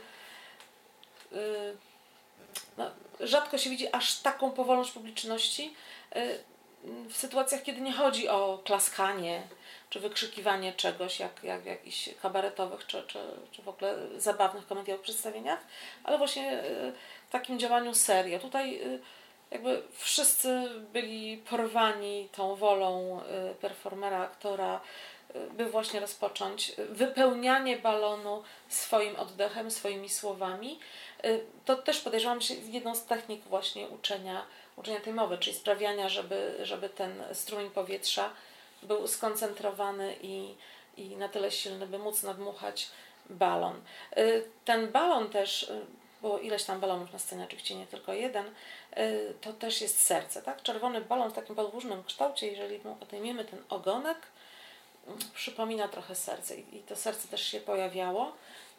rzadko się widzi aż taką powolność publiczności w sytuacjach, kiedy nie chodzi o klaskanie czy wykrzykiwanie czegoś, jak w jakichś kabaretowych czy w ogóle zabawnych, komediowych przedstawieniach, ale właśnie w takim działaniu serio. Tutaj jakby wszyscy byli porwani tą wolą performera, aktora, by właśnie rozpocząć wypełnianie balonu swoim oddechem, swoimi słowami. To też podejrzewam się jedną z technik właśnie uczenia tej mowy, czyli sprawiania, żeby ten strumień powietrza był skoncentrowany i na tyle silny, by móc nadmuchać balon. Ten balon też, było ileś tam balonów na scenie, oczywiście nie tylko jeden, to też jest serce, tak? Czerwony balon w takim podłużnym kształcie, jeżeli mu odejmiemy ten ogonek, przypomina trochę serce i to serce też się pojawiało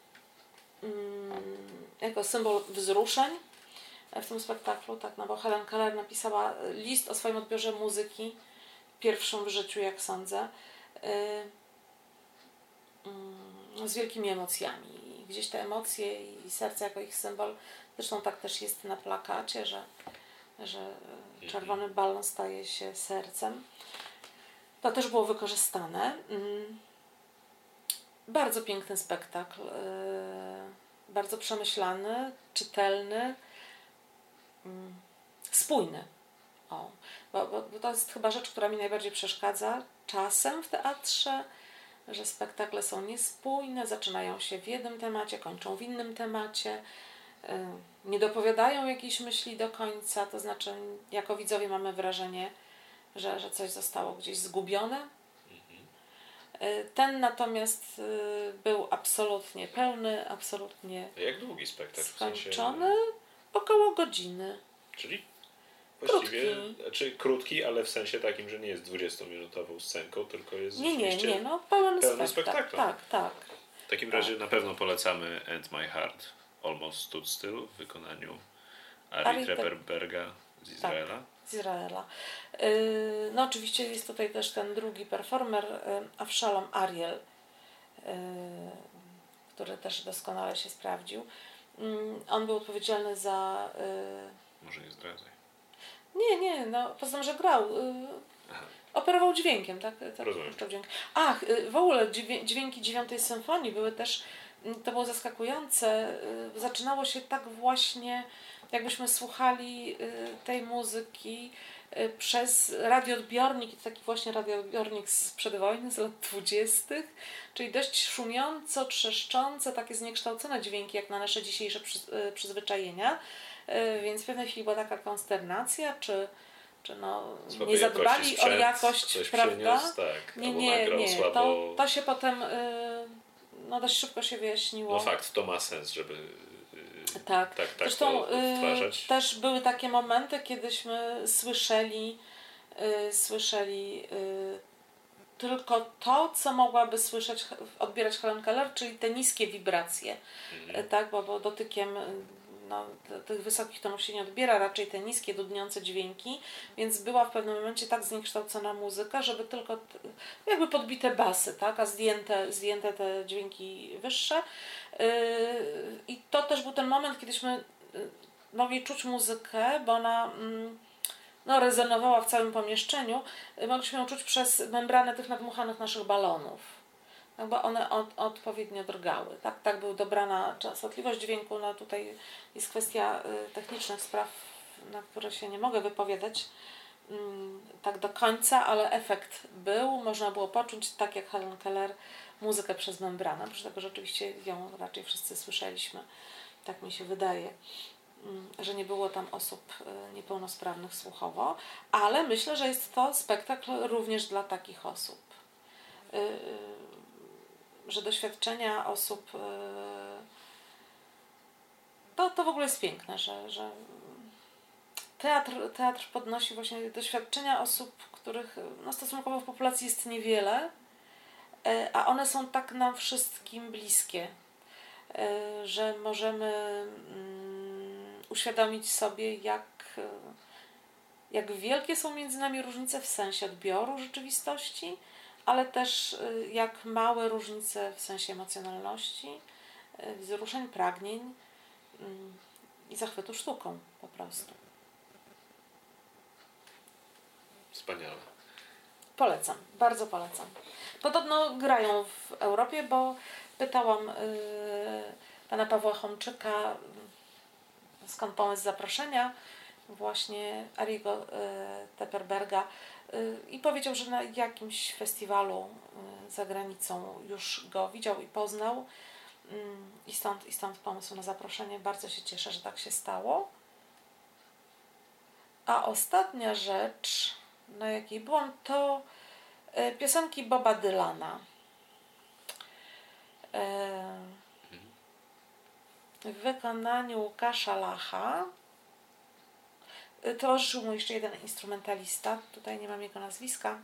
jako symbol wzruszeń w tym spektaklu, tak, no bo Helen Keller napisała list o swoim odbiorze muzyki, pierwszym w życiu, jak sądzę, z wielkimi emocjami. I gdzieś te emocje i serce jako ich symbol, zresztą tak też jest na plakacie, że czerwony balon staje się sercem. To też było wykorzystane. Bardzo piękny spektakl, bardzo przemyślany, czytelny, spójny. Bo to jest chyba rzecz, która mi najbardziej przeszkadza czasem w teatrze, że spektakle są niespójne, zaczynają się w jednym temacie, kończą w innym temacie, nie dopowiadają jakiejś myśli do końca, to znaczy jako widzowie mamy wrażenie, że coś zostało gdzieś zgubione. Ten natomiast był absolutnie pełny, absolutnie jak długi spektakl? skończony, około godziny. Czyli właściwie, krótki, ale w sensie takim, że nie jest 20-minutową scenką, tylko jest Nie, pełen spektakl. Tak. W takim razie na pewno polecamy And My Heart Almost Stood Still w wykonaniu Ari Tepperberga z Izraela. Tak, z Izraela. No oczywiście jest tutaj też ten drugi performer, Avshalom Ariel, który też doskonale się sprawdził. On był odpowiedzialny za... Może nie zdradzaj. Nie, no poza tym, że grał. Operował dźwiękiem, tak? Rozumiem. Dźwięk. Ach, w ogóle dźwięki 9 symfonii były też, to było zaskakujące. Zaczynało się tak właśnie, jakbyśmy słuchali tej muzyki przez radioodbiornik, taki właśnie radioodbiornik sprzed wojny, z lat 20., czyli dość szumiąco, trzeszczące, takie zniekształcone dźwięki, jak na nasze dzisiejsze przyzwyczajenia. Więc w pewnej chwili była taka konsternacja, czy nie zadbali o jakość, prawda? Przyniósł, tak, Nie. To się potem dość szybko się wyjaśniło. No fakt, to ma sens, żeby tak zresztą to odtwarzać. też były takie momenty, kiedyśmy słyszeli tylko to, co mogłaby odbierać Helen Keller, czyli te niskie wibracje, tak, bo dotykiem tych wysokich tonów się nie odbiera, raczej te niskie, dudniące dźwięki, więc była w pewnym momencie tak zniekształcona muzyka, żeby tylko jakby podbite basy, tak, a zdjęte te dźwięki wyższe. I to też był ten moment, kiedyśmy mogli czuć muzykę, bo ona rezonowała w całym pomieszczeniu. Mogliśmy ją czuć przez membranę tych nadmuchanych naszych balonów, bo one odpowiednio drgały. Tak był dobrana częstotliwość dźwięku. No tutaj jest kwestia technicznych spraw, na które się nie mogę wypowiadać tak do końca, ale efekt był. Można było poczuć, tak jak Helen Keller, muzykę przez membranę. Przy tego rzeczywiście ją raczej wszyscy słyszeliśmy. Tak mi się wydaje, że nie było tam osób niepełnosprawnych słuchowo, ale myślę, że jest to spektakl również dla takich osób. Że doświadczenia osób to w ogóle jest piękne, że teatr podnosi właśnie doświadczenia osób, których stosunkowo w populacji jest niewiele, a one są tak nam wszystkim bliskie, że możemy uświadomić sobie, jak wielkie są między nami różnice w sensie odbioru rzeczywistości, ale też jak małe różnice w sensie emocjonalności, wzruszeń, pragnień i zachwytu sztuką po prostu. Wspaniale. Polecam, bardzo polecam. Podobno grają w Europie, bo pytałam pana Pawła Chomczyka, skąd pomysł zaproszenia właśnie Ariego Tepperberga, i powiedział, że na jakimś festiwalu za granicą już go widział i poznał, i stąd pomysł na zaproszenie. Bardzo się cieszę, że tak się stało. A ostatnia rzecz, na jakiej byłam, to piosenki Boba Dylana. W wykonaniu Łukasza Lacha. Towarzyszył mu jeszcze jeden instrumentalista. Tutaj nie mam jego nazwiska.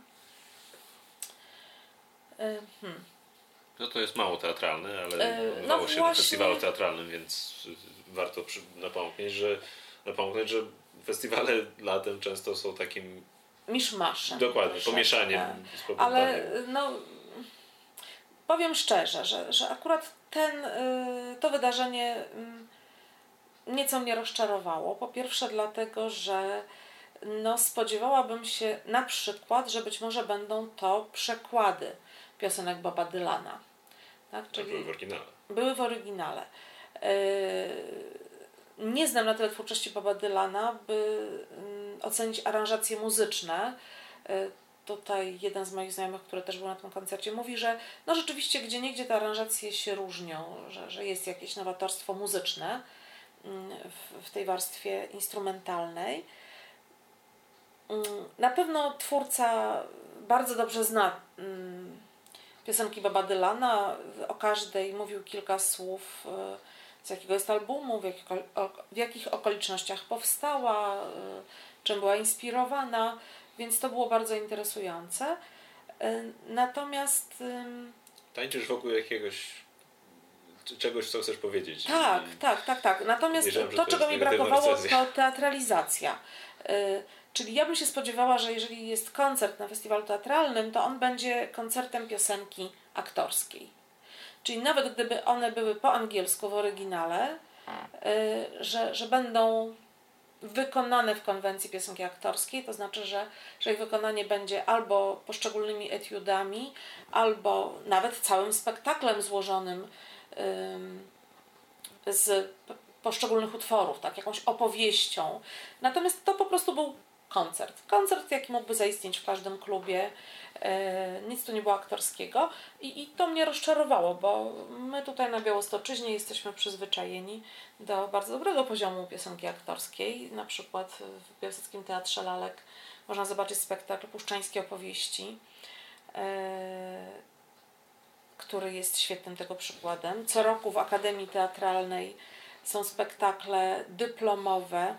No to jest mało teatralne, ale odbywało się na festiwalu teatralnym, więc warto napomknąć, że festiwale latem często są takim miszmaszem. Dokładnie, pomieszaniem. Ale powiem szczerze, że akurat to wydarzenie nieco mnie rozczarowało. Po pierwsze dlatego, że spodziewałabym się na przykład, że być może będą to przekłady piosenek Boba Dylana. Tak? Czyli były w oryginale. Były w oryginale. Nie znam na tyle twórczości Boba Dylana, by ocenić aranżacje muzyczne. Tutaj jeden z moich znajomych, który też był na tym koncercie, mówi, że rzeczywiście gdzieniegdzie te aranżacje się różnią, że jest jakieś nowatorstwo muzyczne w tej warstwie instrumentalnej. Na pewno twórca bardzo dobrze zna piosenki Boba Dylana. O każdej mówił kilka słów, z jakiego jest albumu, w jakich okolicznościach powstała, czym była inspirowana, więc to było bardzo interesujące. Natomiast tańczysz wokół czegoś, co chcesz powiedzieć. Tak. Natomiast to, czego mi brakowało, to teatralizacja. Czyli ja bym się spodziewała, że jeżeli jest koncert na festiwalu teatralnym, to on będzie koncertem piosenki aktorskiej. Czyli nawet gdyby one były po angielsku w oryginale, że będą wykonane w konwencji piosenki aktorskiej, to znaczy, że ich wykonanie będzie albo poszczególnymi etiudami, albo nawet całym spektaklem złożonym z poszczególnych utworów, tak, jakąś opowieścią. Natomiast to po prostu był koncert. Koncert, jaki mógłby zaistnieć w każdym klubie. Nic tu nie było aktorskiego i to mnie rozczarowało, bo my tutaj na Białostoczyźnie jesteśmy przyzwyczajeni do bardzo dobrego poziomu piosenki aktorskiej. Na przykład w Białostockim Teatrze Lalek można zobaczyć spektakl Puszczańskie opowieści, który jest świetnym tego przykładem. Co roku w Akademii Teatralnej są spektakle dyplomowe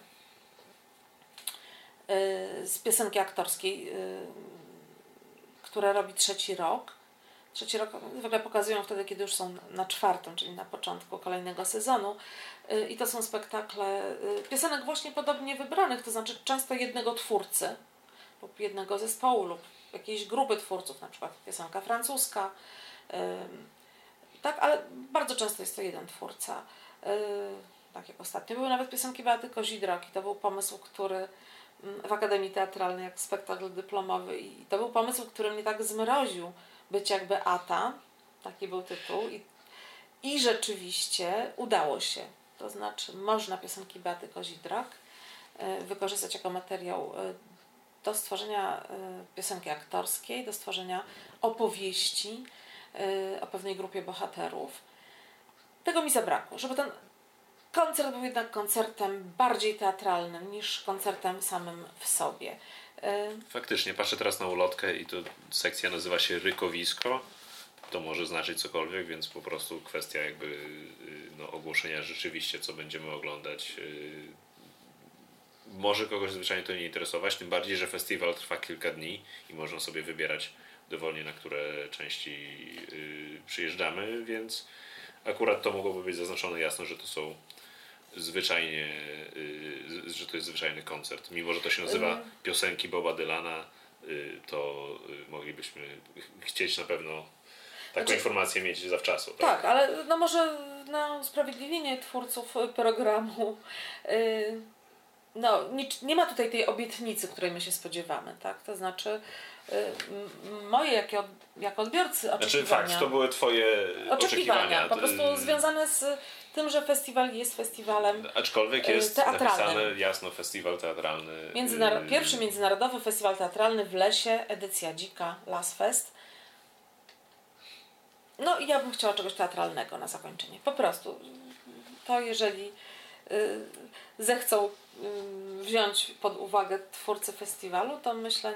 z piosenki aktorskiej, które robi trzeci rok. Trzeci rok w ogóle pokazują wtedy, kiedy już są na czwartym, czyli na początku kolejnego sezonu. I to są spektakle piosenek właśnie podobnie wybranych, to znaczy często jednego twórcy lub jednego zespołu lub jakiejś grupy twórców, na przykład piosenka francuska. Tak, ale bardzo często jest to jeden twórca. Tak jak ostatnio. Były nawet piosenki Beaty Kozidrak i to był pomysł, który w Akademii Teatralnej jak spektakl dyplomowy i to był pomysł, który mnie tak zmroził, być jak Beata, taki był tytuł i rzeczywiście udało się. To znaczy można piosenki Beaty Kozidrak wykorzystać jako materiał do stworzenia piosenki aktorskiej, do stworzenia opowieści o pewnej grupie bohaterów. Tego mi zabrakło, żeby ten koncert był jednak koncertem bardziej teatralnym niż koncertem samym w sobie. Faktycznie, patrzę teraz na ulotkę i to sekcja nazywa się Rykowisko. To może znaczyć cokolwiek, więc po prostu kwestia jakby ogłoszenia rzeczywiście, co będziemy oglądać. Może kogoś zwyczajnie to nie interesować, tym bardziej, że festiwal trwa kilka dni i można sobie wybierać dowolnie, na które części przyjeżdżamy, więc akurat to mogłoby być zaznaczone jasno, że to są zwyczajnie, że to jest zwyczajny koncert. Mimo że to się nazywa Piosenki Boba Dylana, to moglibyśmy chcieć na pewno taką informację mieć zawczasu. Tak, ale no może na usprawiedliwienie twórców programu nie ma tutaj tej obietnicy, której my się spodziewamy, tak? To znaczy moje jako odbiorcy oczekiwania. Znaczy fakt, to były twoje oczekiwania. Po prostu związane z tym, że festiwal jest festiwalem aczkolwiek jest teatralnym. napisane jasno festiwal teatralny. Pierwszy międzynarodowy festiwal teatralny w lesie, edycja dzika, Lasfest. No i ja bym chciała czegoś teatralnego na zakończenie. Po prostu. To jeżeli zechcą wziąć pod uwagę twórcy festiwalu, to myślę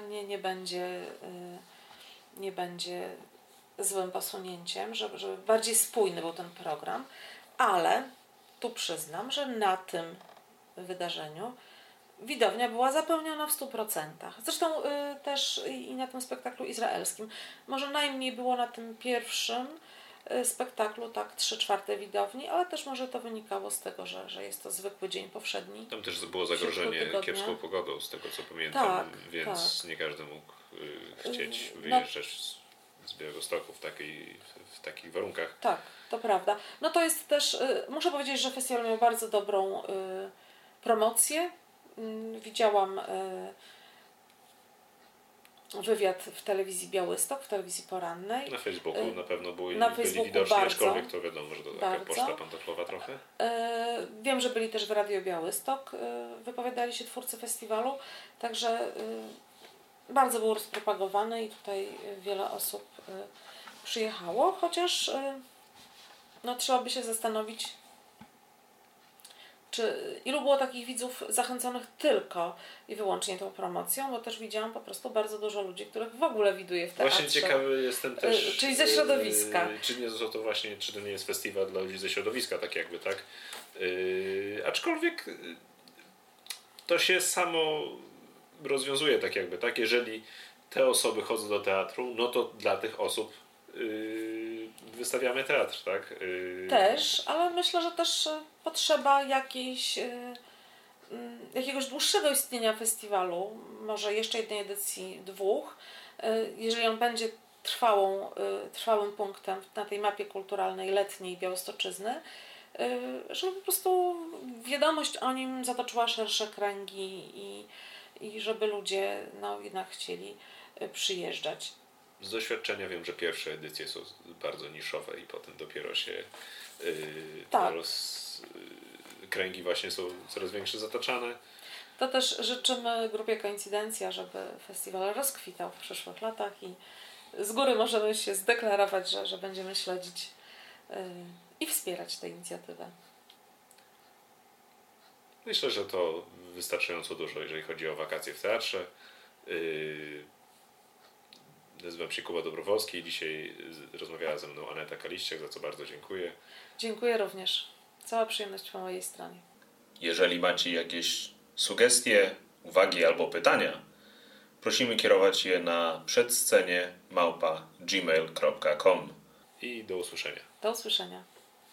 nie będzie złym posunięciem, żeby bardziej spójny był ten program, ale tu przyznam, że na tym wydarzeniu widownia była zapełniona w 100%. Zresztą też i na tym spektaklu izraelskim. Może najmniej było na tym pierwszym spektaklu, tak 3/4 widowni, ale też może to wynikało z tego, że jest to zwykły dzień powszedni. Tam też było zagrożenie kiepską pogodą, z tego co pamiętam, tak, więc tak. Nie każdy mógł chcieć wyjeżdżać z Białegostoku w takich warunkach. Tak, to prawda. No to jest też, muszę powiedzieć, że festiwal miał bardzo dobrą promocję. Widziałam wywiad w telewizji Białystok, w telewizji porannej. Na Facebooku na pewno byli Facebooku widoczni, bardzo, aczkolwiek to wiadomo, że to taka poczta pantoflowa trochę. Wiem, że byli też w Radio Białystok, wypowiadali się twórcy festiwalu, także bardzo był rozpropagowany i tutaj wiele osób przyjechało, chociaż trzeba by się zastanowić, ilu było takich widzów zachęconych tylko i wyłącznie tą promocją, bo też widziałam po prostu bardzo dużo ludzi, których w ogóle widuję w teatrze. Właśnie ciekawy jestem też, czyli ze środowiska. Czy to nie jest festiwal dla ludzi ze środowiska, tak jakby, tak? Aczkolwiek to się samo rozwiązuje, tak jakby, tak? Jeżeli te osoby chodzą do teatru, no to dla tych osób wystawiamy teatr, tak? Też, ale myślę, że też potrzeba jakiegoś dłuższego istnienia festiwalu, może jeszcze jednej edycji, 2, jeżeli on będzie trwałym punktem na tej mapie kulturalnej letniej Białostoczyzny, żeby po prostu wiadomość o nim zatoczyła szersze kręgi i żeby ludzie jednak chcieli przyjeżdżać. Z doświadczenia wiem, że pierwsze edycje są bardzo niszowe i potem dopiero się Tak. kręgi właśnie są coraz większe zataczane. To też życzymy grupie Koincydencja, żeby festiwal rozkwitał w przyszłych latach i z góry możemy się zdeklarować, że będziemy śledzić i wspierać tę inicjatywę. Myślę, że to wystarczająco dużo, jeżeli chodzi o wakacje w teatrze. Nazywam się Kuba Dobrowolski i dzisiaj rozmawiała ze mną Aneta Kaliściak, za co bardzo dziękuję. Dziękuję również. Cała przyjemność po mojej stronie. Jeżeli macie jakieś sugestie, uwagi albo pytania, prosimy kierować je na przedscenie@gmail.com. I do usłyszenia. Do usłyszenia.